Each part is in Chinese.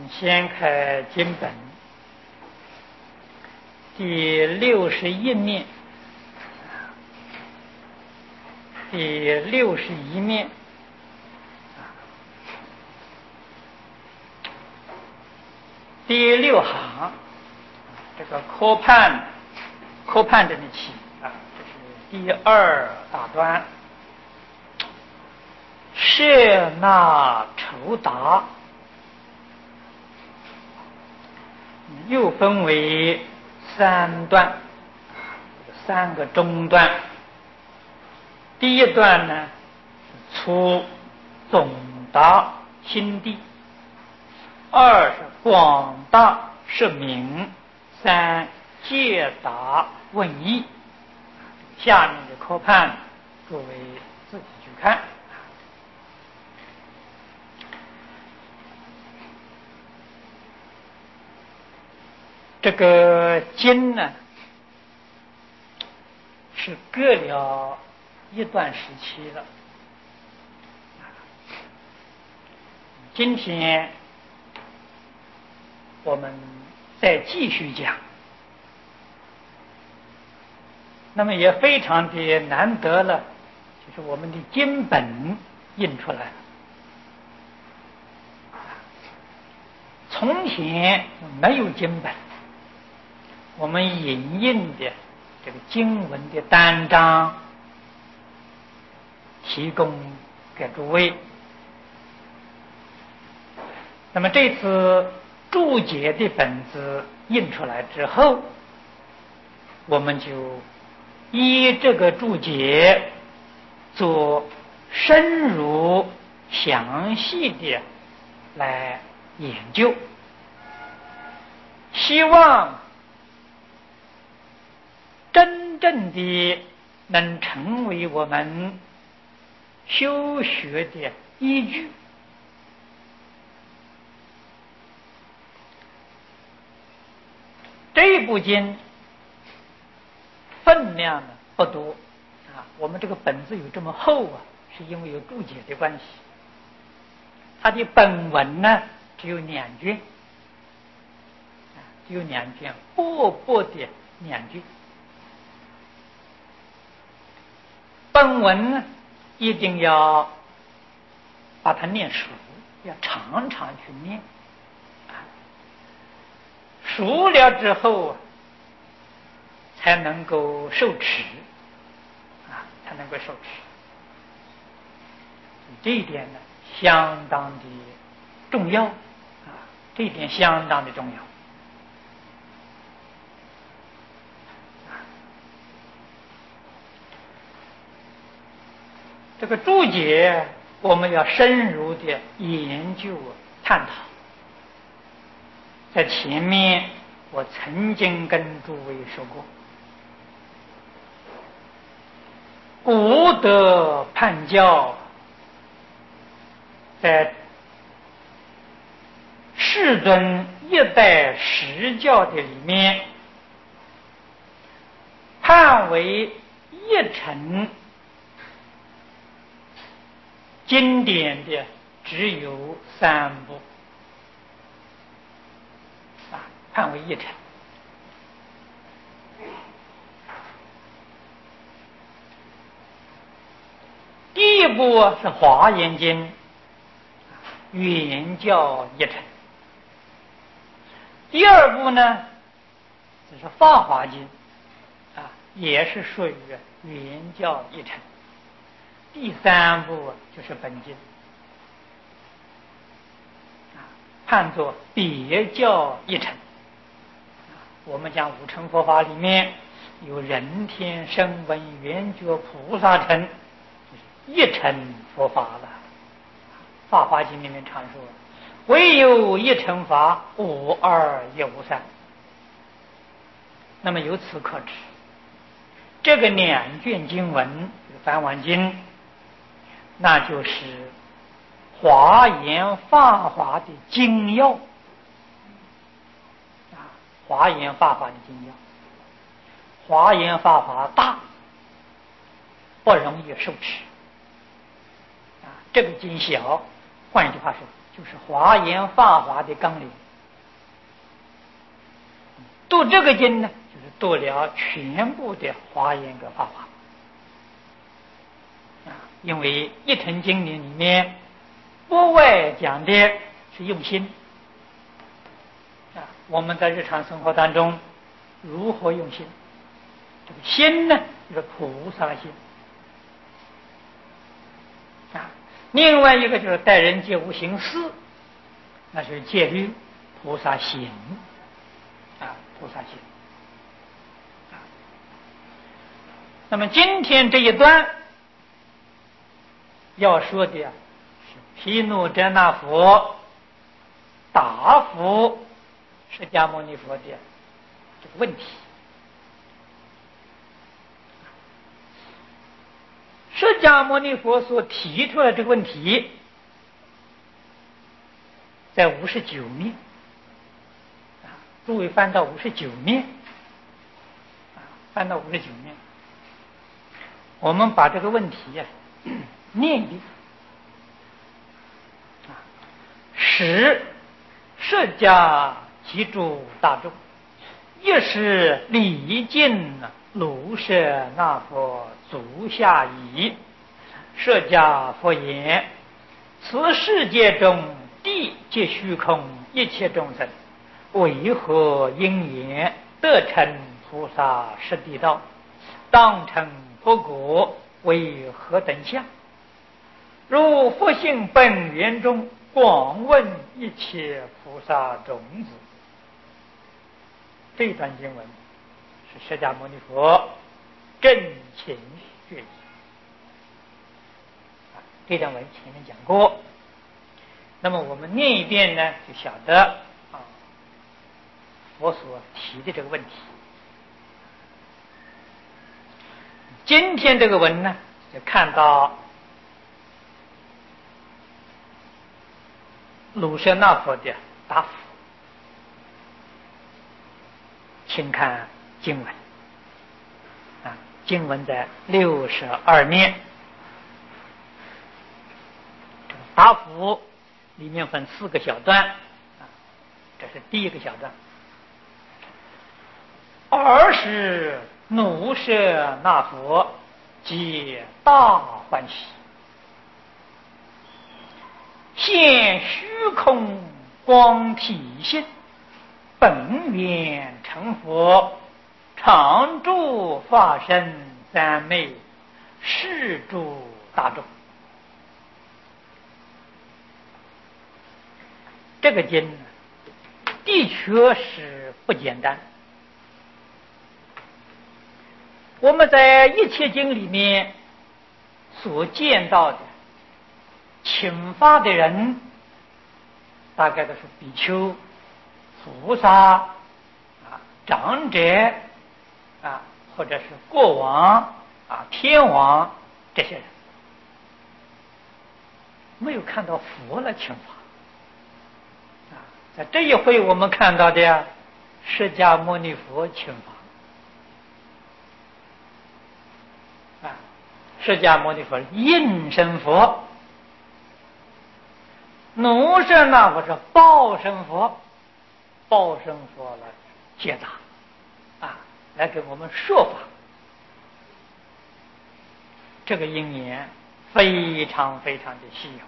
掀开经本第61面，第61面，第6行，这个科判这里起啊，这是第2大段，摄纳酬答，又分为3段，3个中段。第一段呢，出总答心地；2是广大释明；3解答问义。下面的科判，各位自己去看。这个经呢，是隔了一段时期了。今天我们再继续讲，那么也非常的难得了，就是我们的经本印出来了。从前没有经本，我们引印的这个经文的单章提供给诸位。那么这次注解的本子印出来之后，我们就依这个注解做深入详细的来研究，希望真正的能成为我们修学的依据。这部经分量呢不多啊，我们这个本子有这么厚啊，是因为有注解的关系。它的本文呢只有2卷，只有2卷，薄薄的2卷。本文呢一定要把它念熟，要常常去念。熟了之后才能够受持才能够受持。这一点呢相当的重要这一点相当的重要。这个注解我们要深入的研究探讨。在前面我曾经跟诸位说过，古德判教在世尊一代实教的里面，判为一乘经典的只有3部判为一乘。第一部是华严经，原教一乘。第2部呢，这是法华经也是属于原教一乘。第3部就是本经判作别教一乘。我们讲5乘佛法里面有人天声闻缘觉菩萨乘，一乘佛法了。法华经里面常说，唯有一乘法，无二也无三。那么由此可知，这个2卷经文梵网经，那就是华严法华的精要华严法华的精要。华严法华大，不容易受持这个经小，换一句话说， 就是华严法华的纲领。读这个经呢，就是读了全部的华严跟法华。因为一乘经里面不外讲的是用心。我们在日常生活当中如何用心？这个心呢，就是菩萨心。另外一个就是待人接物行事，那是戒律菩萨行。菩萨行。那么今天这一段要说的是毗卢遮那佛答复释迦牟尼佛的这个问题。释迦牟尼佛所提出的这个问题，在59面，诸位翻到59面，翻到59面，我们把这个问题念一遍。使释迦及诸大众一时礼敬卢舍那佛足下矣。释迦佛言：此世界中地皆虚空，一切众生为何因缘得成菩萨十地道，当成佛果，为何等相？如佛性本源中，广问一切菩萨种子。这段经文是释迦牟尼佛真情学习。这段文前面讲过，那么我们念一遍呢，就晓得佛所提的这个问题。今天这个文呢，就看到卢舍那佛的答复。请看经文，经文在62面。答复里面分4个小段，这是第一个小段。尔时卢舍那佛皆大欢喜，现虚空光体现，本愿成佛，常住法身三昧，示诸大众。这个经的确是不简单。我们在一切经里面所见到的请法的人，大概都是比丘、菩萨、长者或者是国王天王这些人，没有看到佛来请法。在这一回我们看到的释迦牟尼佛请法。释迦牟尼佛应身佛，卢舍那佛是报身佛，报身佛来解答来给我们说法。这个因缘非常非常的稀有。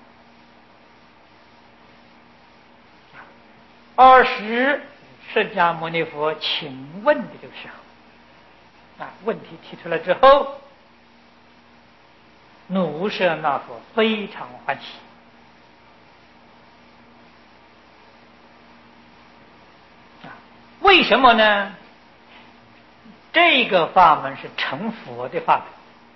尔时释迦牟尼佛请问的这个时候，问题提出来之后，卢舍那佛非常欢喜。为什么呢？这个法门是成佛的法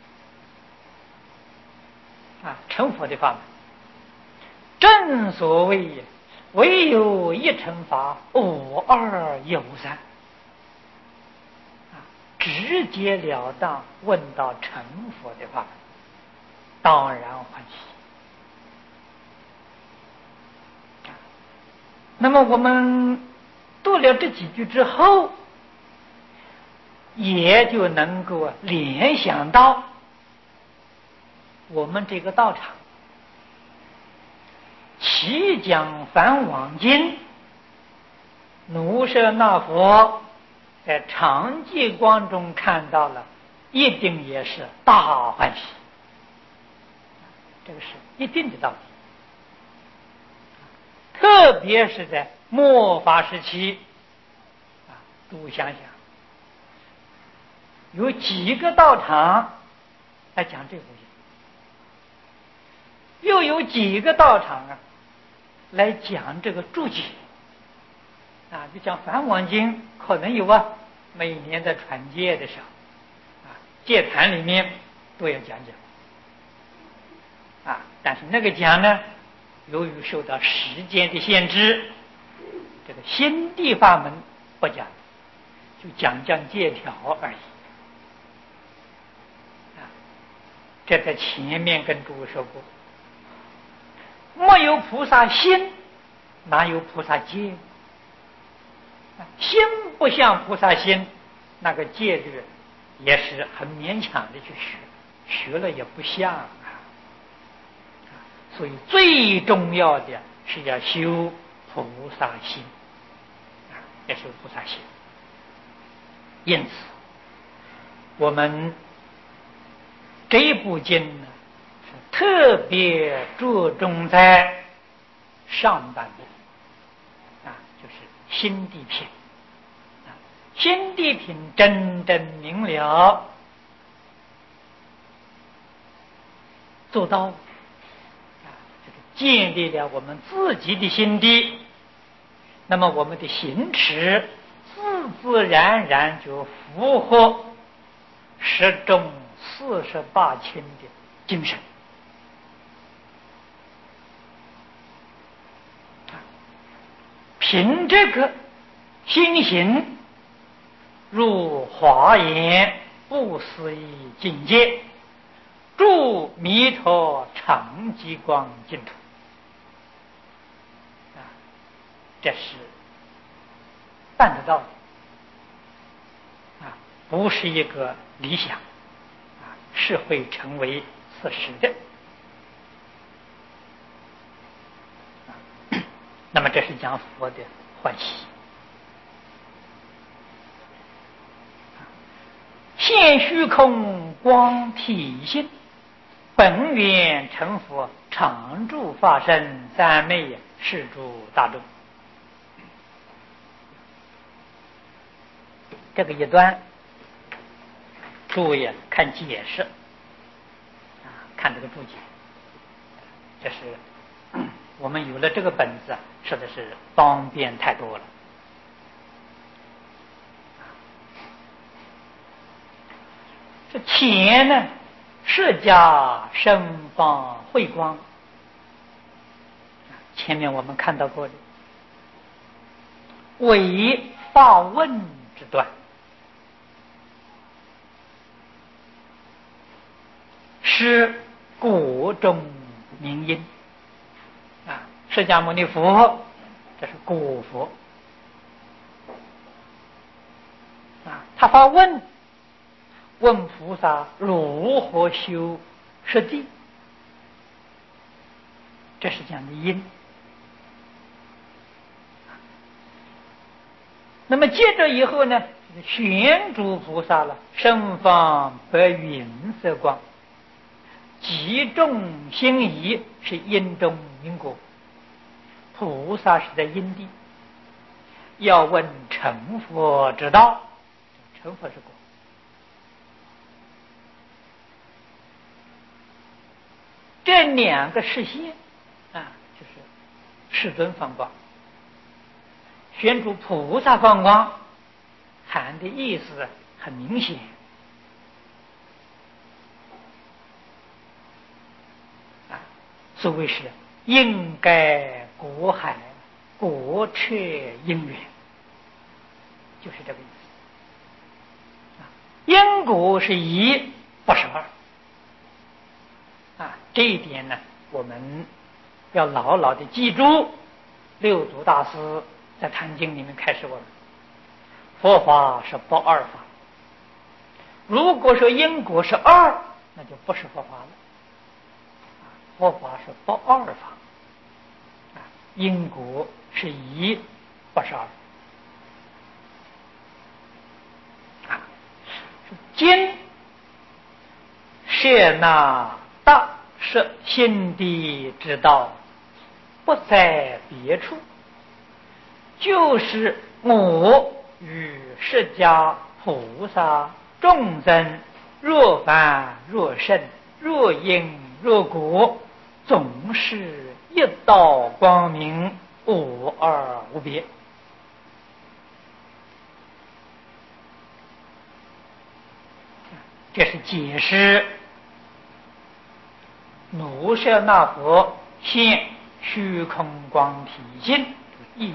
门，成佛的法门。正所谓唯有一乘法，无二也无三，直截了当问到成佛的法门，当然欢喜。那么我们读了这几句之后，也就能够联想到我们这个道场其讲梵网经，奴舍那佛在常寂光中看到了，一定也是大欢喜。这个是一定的道理。特别是在末法时期，诸位想想，有几个道场来讲这部经，又有几个道场来讲这个注解就讲梵网经，可能有每年在传戒的时候戒坛里面都要讲但是那个讲呢，由于受到时间的限制，这个心地法门不讲，就讲戒条而已这在前面跟诸位说过，没有菩萨心，哪有菩萨戒？心不像菩萨心，那个戒律也是很勉强的去学了也不像所以最重要的是要修菩萨心要修菩萨心。因此我们这一部经呢，是特别着重在上半部就是心地品心地品真正明了，做到建立了我们自己的心地，那么我们的行持自自然然就符合十中48亲的精神凭这个心行入华严不思议境界，住弥陀常寂光净土这是办得到的不是一个理想是会成为事实的那么这是讲佛的欢喜。现虚空光体性，本愿成佛，常住法身，三昧是诸大众。这个一段诸位看解释看这个注解，这是我们有了这个本子说的是方便太多了。这前呢，释迦生方慧光，前面我们看到过的为发问之段，是果中明因释迦牟尼佛这是果佛他发问菩萨如何修实地，这是讲的因。那么接着以后呢，玄诸菩萨了，身方白云色光，集众心疑，是因中因果。菩萨是在因地，要问成佛之道，成佛是果。这两个实现就是世尊放光，宣主菩萨放光，含的意思很明显所谓是应该果海果彻因缘，就是这个意思因果是一，不是二这一点呢，我们要牢牢的记住。六祖大师在《坛经》里面开始问：佛法是不二法，如果说因果是二，那就不是佛法了。佛法是不二法因果是一，不是二。今摄那大是心地之道，不在别处，就是我与释迦菩萨众生，若凡若圣，若因若果，总是一道光明，无二无别。这是解释卢舍那佛现虚空光体性的意义。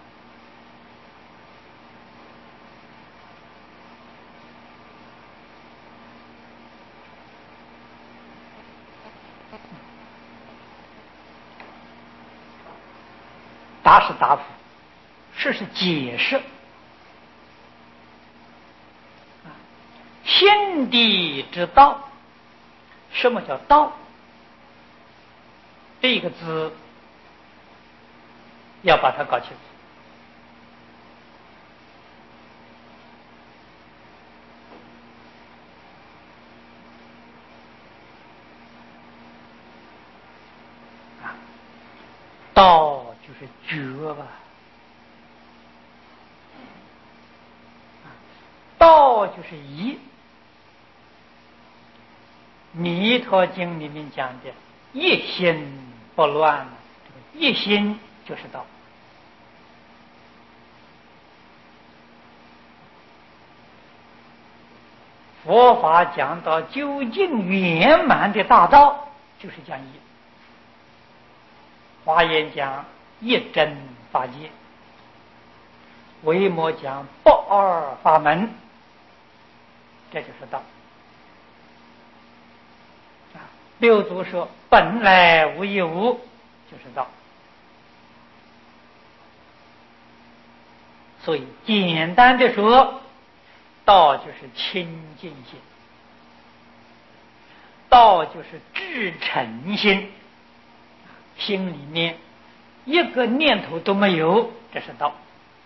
答是答复，是解释心地之道。什么叫道？这个字要把它搞清楚。道就是觉吧，道就是一。弥陀经里面讲的一心不乱，一心就是道。佛法讲到究竟圆满的大道，就是讲一。华严讲一真法界，维摩讲不二法门，这就是道。六祖说本来无一物，就是道。所以简单的说，道就是清净心，道就是至诚心，心里面一个念头都没有，这是道。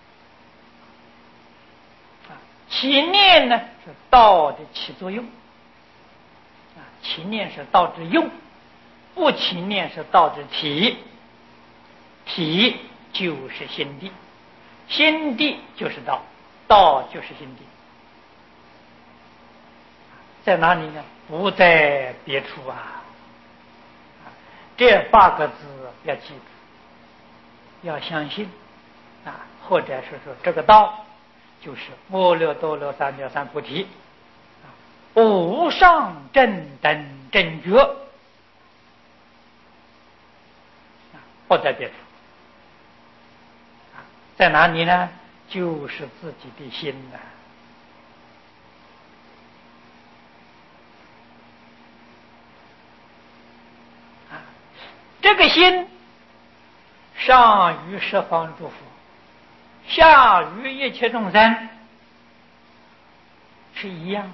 起念呢是道的起作用，起念是道之用，不起念是道之体，体就是心地，心地就是道，道就是心地。在哪里呢？不在别处啊！这8个字要记住，要相信啊，或者是说这个道就是阿耨多罗三藐三菩提，无上正等正觉，不在别处。在哪里呢？就是自己的心啊。这个心上于十方诸佛，下于一切众生，是一样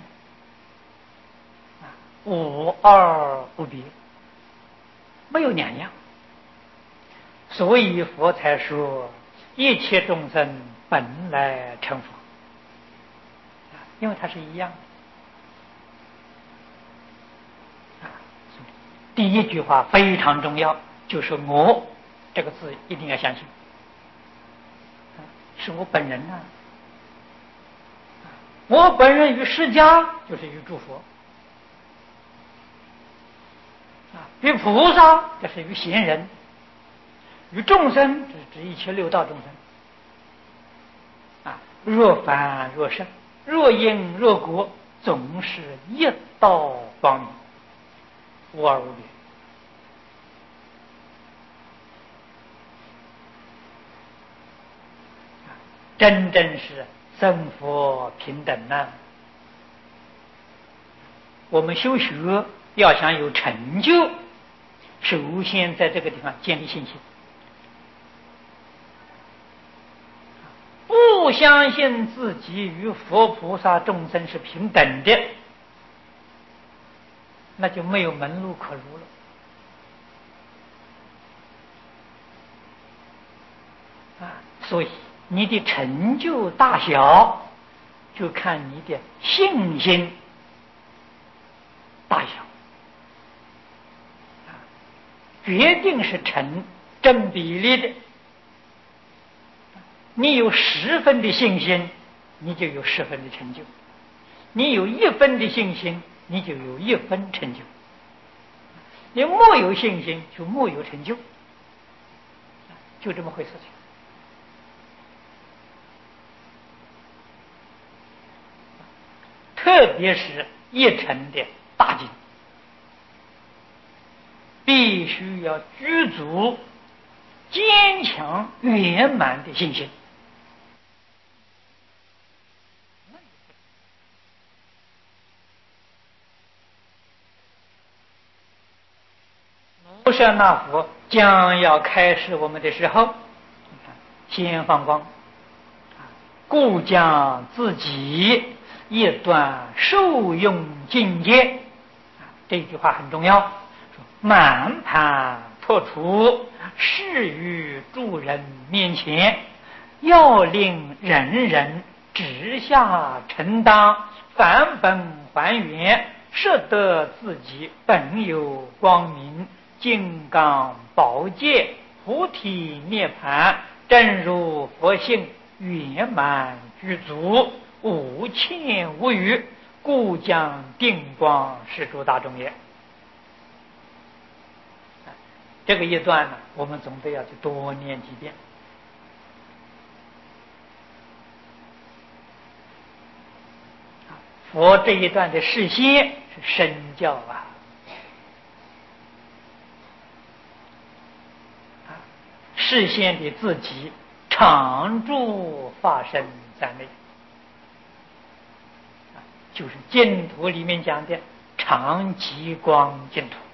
的，无二无别，没有两样。所以佛才说一切众生本来成佛，因为它是一样的。第一句话非常重要，就是我这个字一定要相信，是我本人啊，我本人与释迦就是与诸佛，与菩萨就是与贤人，与众生就是指一切六道众生。若凡若圣，若因若果，总是一道光明，无二无别。真正是生佛平等啊！我们修学要想有成就，首先在这个地方建立信心。不相信自己与佛菩萨众生是平等的，那就没有门路可入了。 所以你的成就大小，就看你的信心大小，决定是成正比例的。你有10分的信心，你就有10分的成就；你有1分的信心，你就有1分成就；你没有信心，就没有成就，就这么回事情。特别是一成的大经，必须要具足坚强圆满的信心。卢舍那佛将要开示我们的时候，先放光，故将自己一段受用境界，这句话很重要。满盘托出，示于诸人面前，要令人人直下承担，返本还原，摄得自己本有光明，金刚宝剑，菩提涅盘，正如佛性圆满具足，无欠无余，故将定光示诸大众也。这个一段呢，我们总得要去多念几遍。佛这一段的示现是身教啊，示现的自己常住法身在内，就是净土里面讲的常极光净土。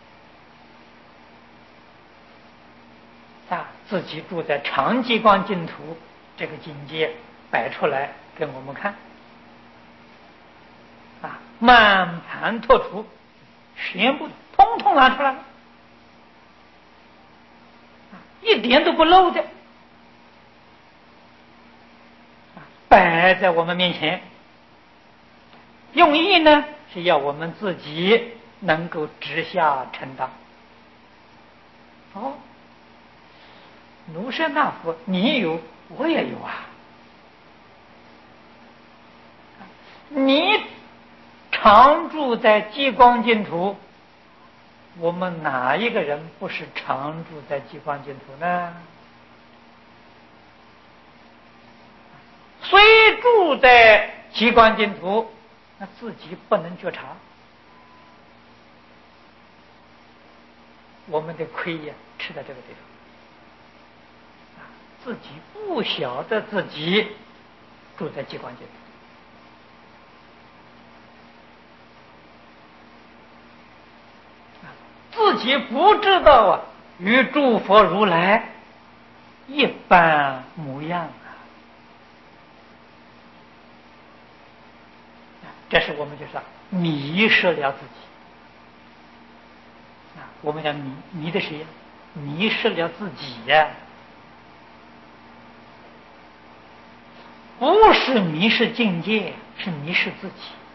自己住在常极光净土，这个境界摆出来给我们看，满盘托出，全部通通拿出来了，一点都不漏的，摆在我们面前。用意呢，是要我们自己能够直下承担。卢舍那佛你有，我也有啊。你常住在极光净土，我们哪一个人不是常住在极光净土呢？虽住在极光净土，那自己不能觉察，我们的亏呀吃在这个地方。自己不晓得自己住在极光净土，自己不知道与诸佛如来一般模样这是我们就是迷失了自己我们讲迷的谁呀？迷失了自己呀。不是迷失境界，是迷失自己。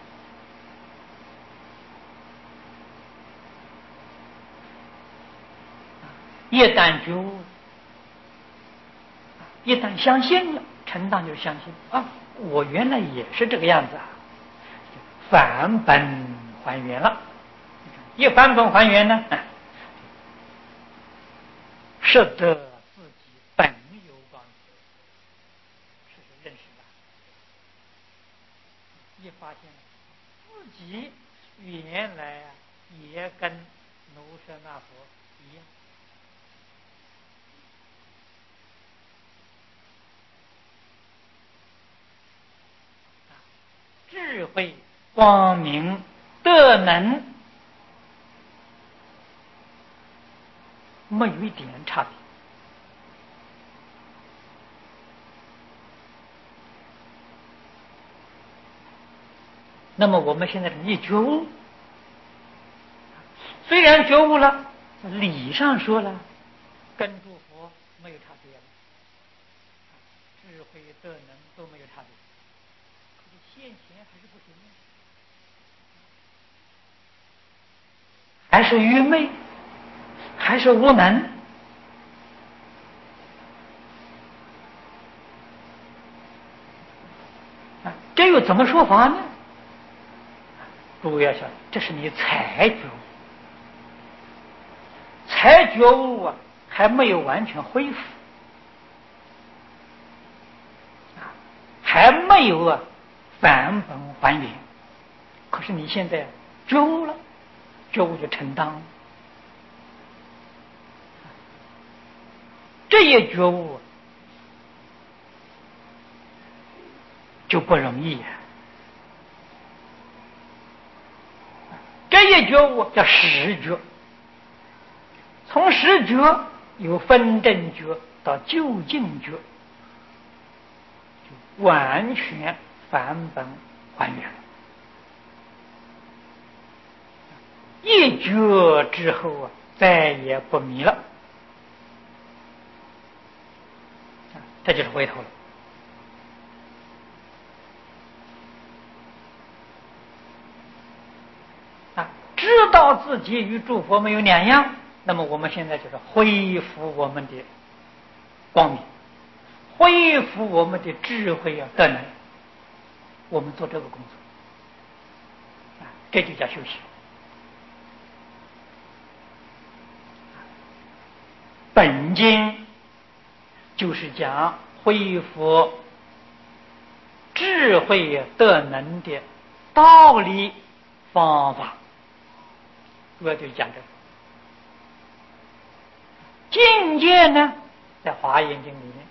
一旦觉悟，一旦相信了，承担就相信我原来也是这个样子返本还原了。一返本还原呢，摄得自己本有光明，是认识的。一发现自己原来也跟卢舍那佛一样，智慧光明德能没有一点差别。那么我们现在一觉悟，虽然觉悟了，理上说了跟诸佛没有差别了， 智慧德能都没有差别，可是现前还是不行，还是愚昧，还是无能。这又怎么说法呢？诸位要想，这是你才觉悟，才觉悟啊，还没有完全恢复，还没有返本还原。可是你现在觉悟了，觉悟就承当了。这一觉悟就不容易呀。这一觉悟叫实觉，从实觉由分正觉到究竟觉，就完全返本还原了。一觉之后再也不迷了，这就是回头了。知道自己与诸佛没有两样，那么我们现在就是恢复我们的光明，恢复我们的智慧德能，我们做这个工作，这就叫修行。本经就是讲恢复智慧德能的道理方法，主要就是讲这个。境界呢，在《华严经》里面，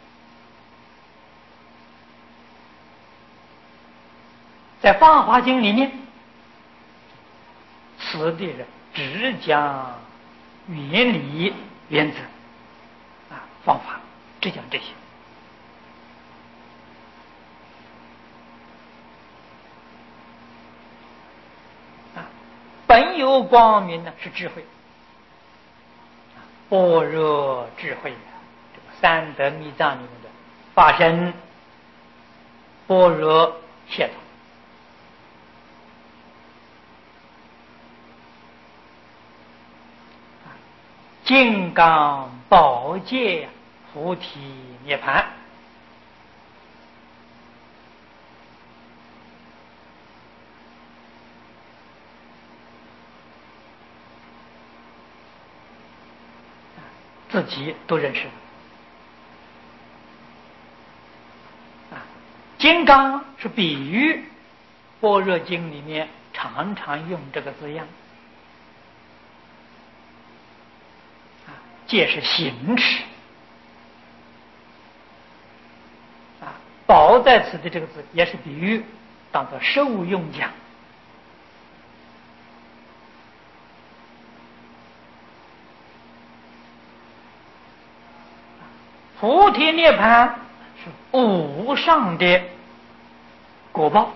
在《法华经》里面，此地的只讲原理原则方法，只讲这些。本有光明呢，是智慧，般若智慧，这个三德密藏里面的法身般若系统。金刚宝剑菩提涅盘，自己都认识。金刚是比喻，般若经里面常常用这个字样。戒是行持，宝在此的这个字也是比喻，当作受用讲。菩提涅盘是无上的果报，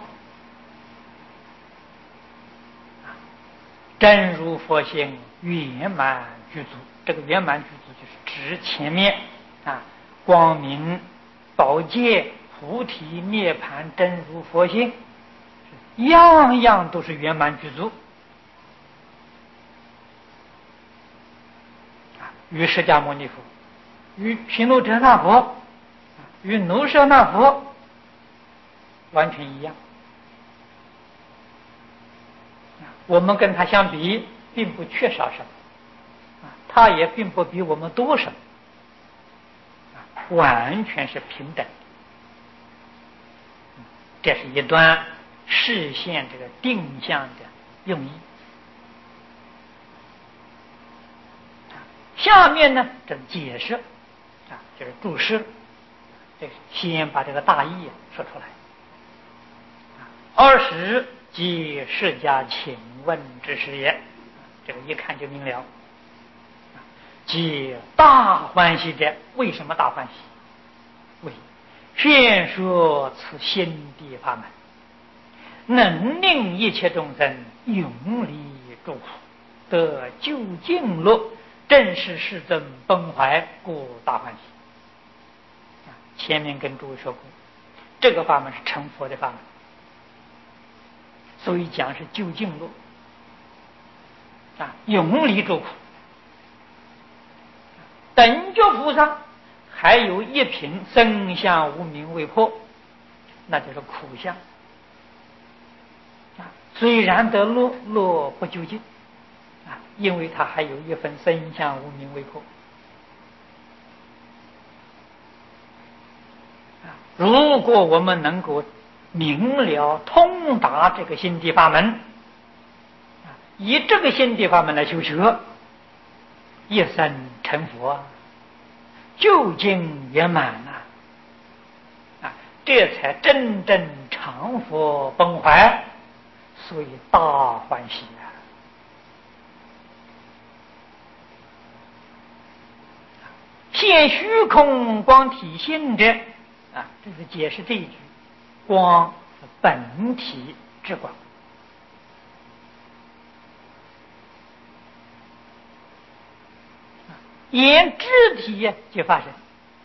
真如佛性圆满具足。这个圆满具足就是指前面光明宝戒菩提涅盘真如佛性，样样都是圆满具足。与释迦牟尼佛，与毗卢遮那佛，与奴舍那佛完全一样。我们跟他相比，并不缺少什么，他也并不比我们多什么，完全是平等。这是一段实现这个定向的用意。下面呢，这是解释就是注释，这先把这个大意说出来。20即释迦请问之事也，这个一看就明了。即大欢喜者，为什么大欢喜？为宣说此心地法门，能令一切众生永离诸苦，得究竟乐，正是世尊本怀，故大欢喜。 前面跟诸位说过，这个法门是成佛的法门，所以讲是究竟路永离诸苦。等觉菩萨还有一品生相无明未破，那就是苦相虽然得乐，乐不究竟因为它还有一份生相无明未破如果我们能够明了通达这个心地法门以这个心地法门来修学，一生成佛究竟圆满这才真正常佛本怀，所以大欢喜现虚空光体性者这是解释这一句，光是本体之光言肢体即发生，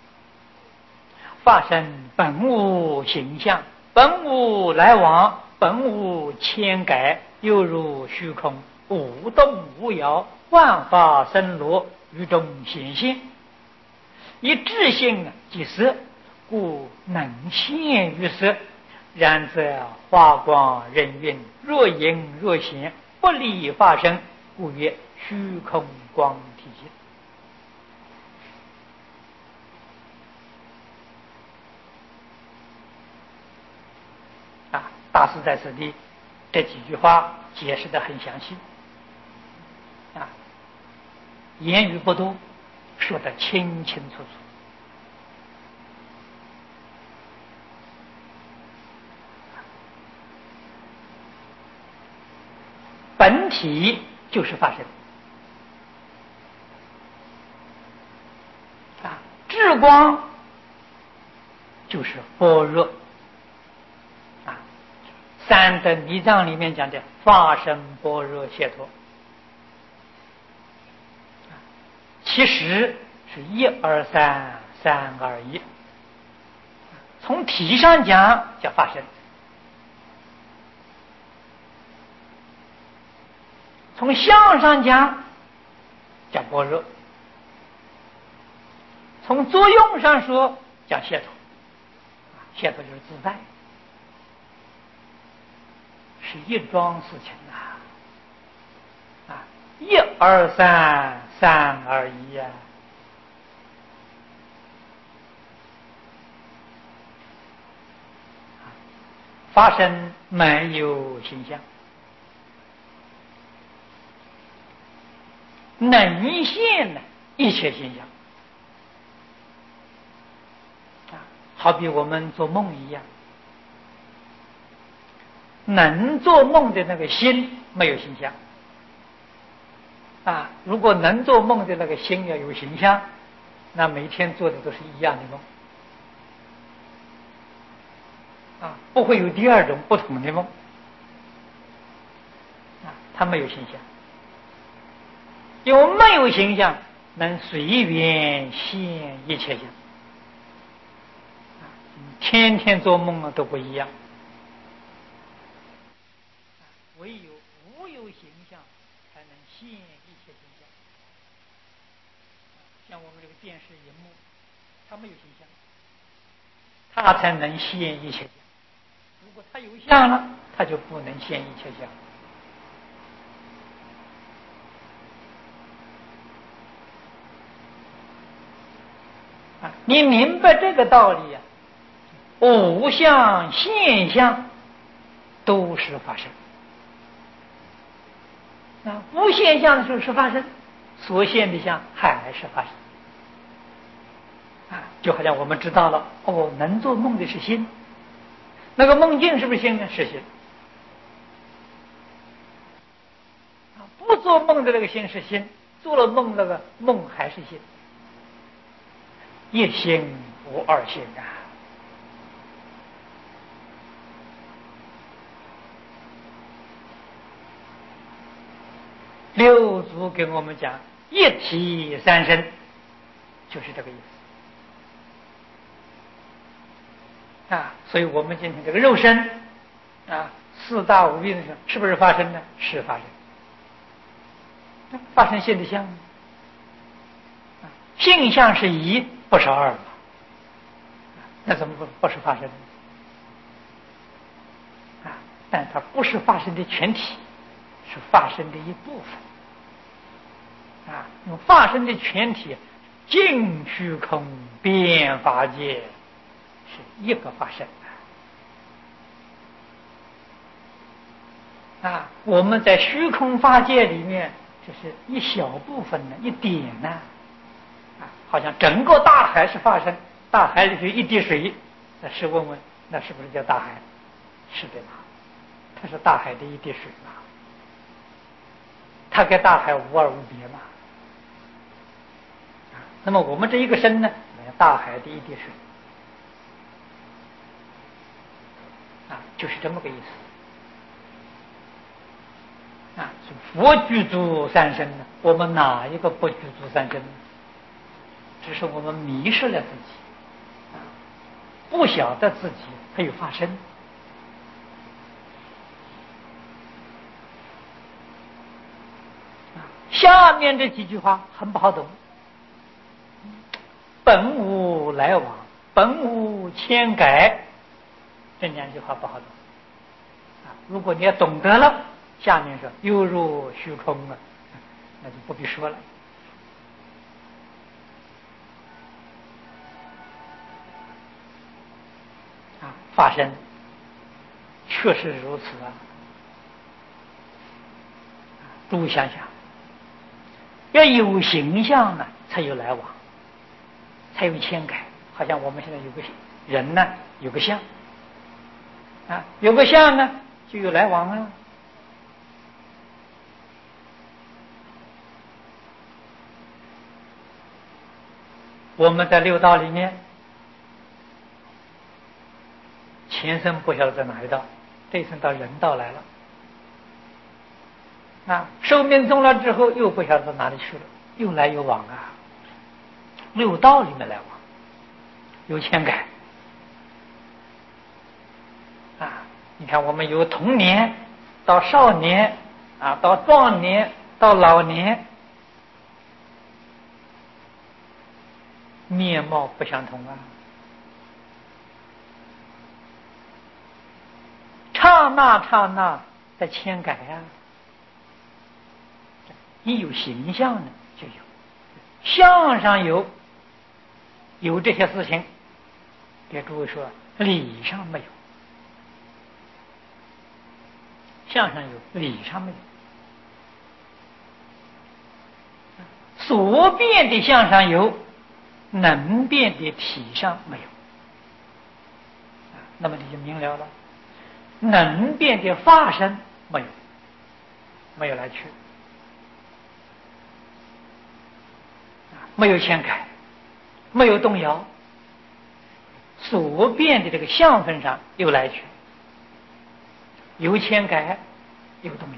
发生本无形象，本无来往，本无牵改，犹如虚空，无动无摇，万法生罗，于中显现。以智性即色，故能现于色。然则花光人云，若隐若现，不离发生，故曰虚空光体性。大师在此地这几句话解释得很详细言语不多，说得清清楚楚。本体就是发生智光就是般若三等密藏里面讲的法身般若解脱其实是一二三，三二一。从体上讲叫发生，从相上讲叫般若，从作用上说叫解脱。解脱就是自在，是一桩事情一二三，三二一发生没有形象，能现一切现象好比我们做梦一样，能做梦的那个心没有形象如果能做梦的那个心要有形象，那每天做的都是一样的梦不会有第二种不同的梦它没有形象，因为没有形象能随缘现一切相天天做梦都不一样，唯有无有形象才能现一切形象像我们这个电视荧幕它没有形象，它才能现一切相，如果它有相了它就不能现一切相你明白这个道理无相现象都是发生无现象的时候是发生，所现的相还是发生就好像我们知道了能做梦的是心，那个梦境是不是心呢？是心不做梦的那个心是心，做了梦那个梦还是心，一心无二心六祖给我们讲一体三身，就是这个意思所以我们今天这个肉身四大无病的时候，是不是发生呢？是发生，发生现的相，性相是一，不是二嘛？那怎么不是发生呢？但它不是发生的全体，是发生的一部分。用发生的全体，尽虚空遍法界，是一个发生。我们在虚空法界里面，这是一小部分呢，一点呢。好像整个大海是发生，大海里就一滴水，那试问问，那是不是叫大海？是的嘛，它是大海的一滴水嘛，它跟大海无二无别嘛。那么我们这一个身呢，大海的一滴水，就是这么个意思。佛具足三身呢，我们哪一个不具足三身呢？只是我们迷失了自己，不晓得自己还有发生。下面这几句话很不好懂，本无来往，本无迁改，这两句话不好懂。如果你要懂得了，下面说犹如虚空了，那就不必说了。发生确实如此诸位想想，要有形象呢，才有来往，才有迁改。好像我们现在有个人呢，有个相有个相呢，就有来往啊。我们在六道里面，前生不晓得在哪一道，这一生到人道来了寿命终了之后，又不晓得到哪里去了，又来又往六道里面来往，有迁改你看我们由童年到少年到壮年到老年，面貌不相同刹那刹那在迁改你有形象呢，就有相上有这些事情，给诸位说，理上没有，相上有，理上没有。所变的相上有，能变的体上没有那么你就明了了，能变的法身没有来去，没有迁改，没有动摇。所变的这个相分上有来去，有迁改，有动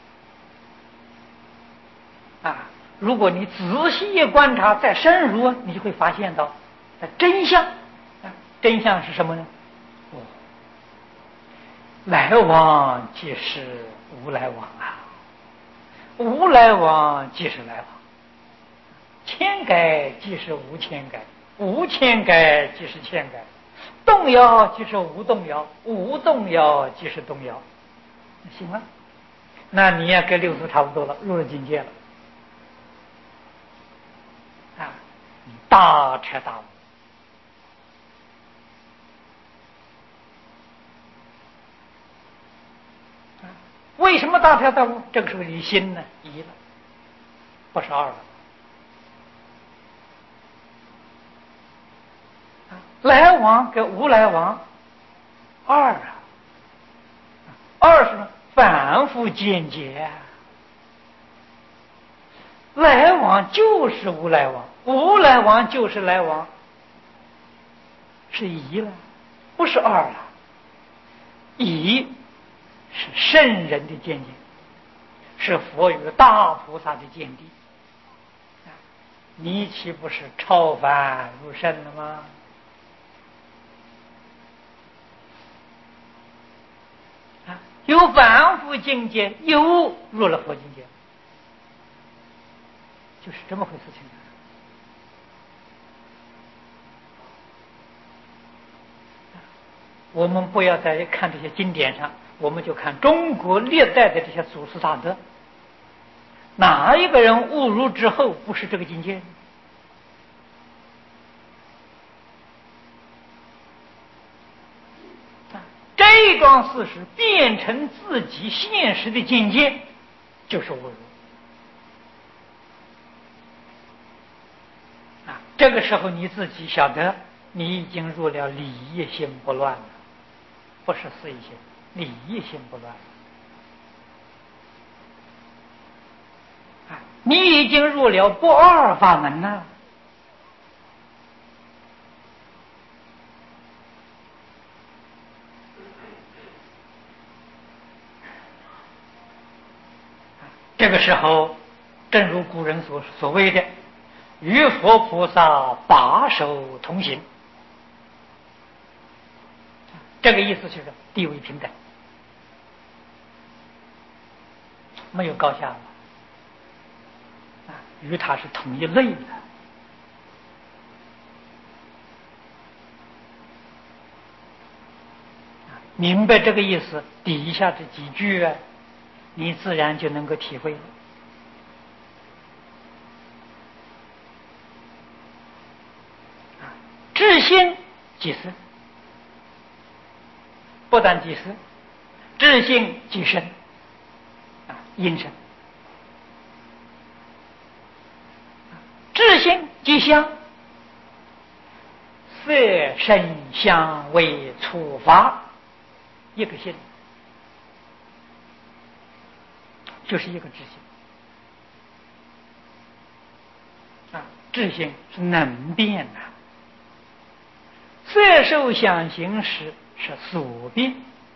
摇如果你仔细观察，再深入，你就会发现到真相真相是什么呢？来往即是无来往无来往即是来往，迁改即是无迁改，无迁改即是迁改，动摇即是无动摇，无动摇即是动摇。行了，那你也跟六祖差不多了，入了境界了大彻大悟。为什么大彻大悟？这个时候你心呢一了，不是二了。来往跟无来往二二是反复间接来往就是无来往，无来往就是来往，是一了，不是二了。一是圣人的见解，是佛与大菩萨的见地你岂不是超凡入圣了吗？ 有凡夫境界，又入了佛境界，就是这么回事情。我们不要再看这些经典上，我们就看中国历代的这些祖师大德，哪一个人悟入之后不是这个境界？这一桩事实变成自己现实的境界，就是悟入。这个时候你自己晓得，你已经入了理业心不乱了，不是事业心，理业心不乱。你已经入了不二法门了。这个时候，正如古人所谓的，与佛菩萨把手同行，这个意思就是地位平等，没有高下了，与他是同一类的。明白这个意思，底下这几句啊，你自然就能够体会了。至心即是，不但即是，至心即身，因身。至心即相，色声香味触法，一个心，就是一个知心。知心是能变的，色受想行识是所变，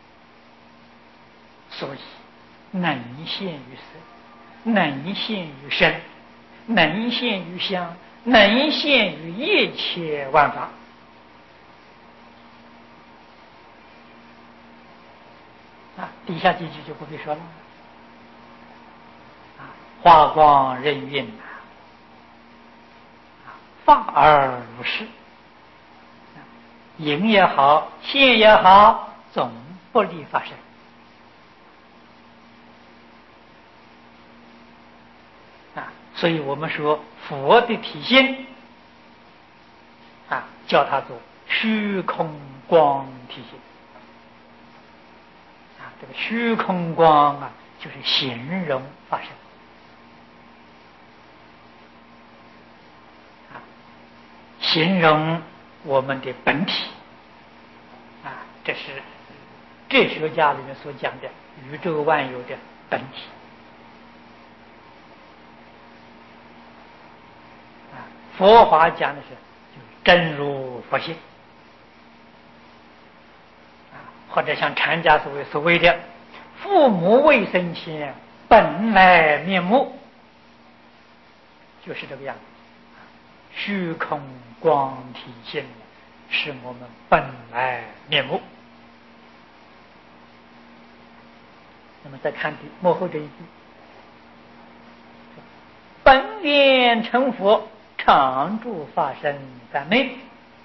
所以能现于色，能现于声，能现于香，能现于一切万法。底下几句就不必说了。花光人运法而如是，淫也好，现也好，总不离发生。所以我们说佛的体现叫它做虚空光体现。这个虚空光就是形容发生。形容我们的本体这是哲学家里面所讲的宇宙万有的本体。佛法讲的是真如佛性或者像禅家所谓的父母未生前本来面目，就是这个样子。虚空光体现是我们本来面目。那么再看幕后这一句，本愿成佛，常住法身三昧。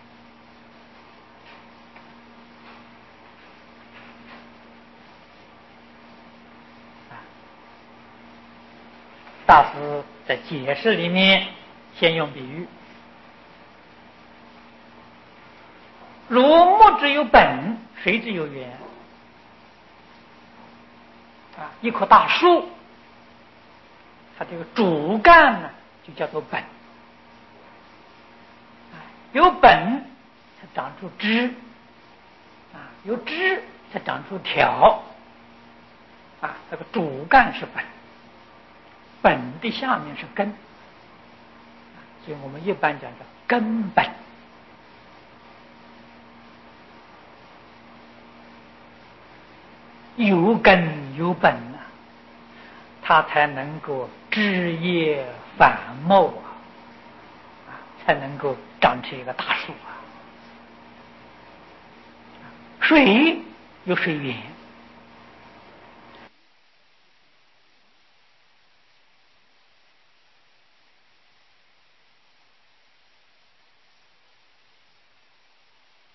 大师在解释里面先用比喻，如木之有本，水之有源。一棵大树，它这个主干呢就叫做本，有本才长出枝，有枝才长出条，这个主干是本，本的下面是根，所以我们一般讲叫根本。有根有本它才能够枝叶繁茂才能够长成一个大树水有水源